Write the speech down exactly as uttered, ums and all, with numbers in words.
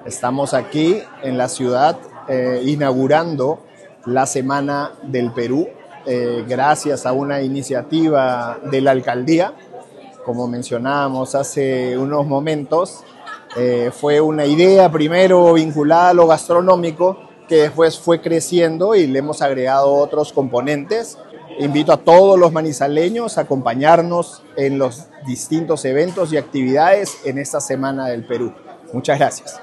Estamos aquí en la ciudad eh, inaugurando la Semana del Perú, eh, gracias a una iniciativa de la alcaldía. Como mencionábamos hace unos momentos, eh, fue una idea primero vinculada a lo gastronómico, que después fue creciendo y le hemos agregado otros componentes. Invito a todos los manizaleños a acompañarnos en los distintos eventos y actividades en esta Semana del Perú. Muchas gracias.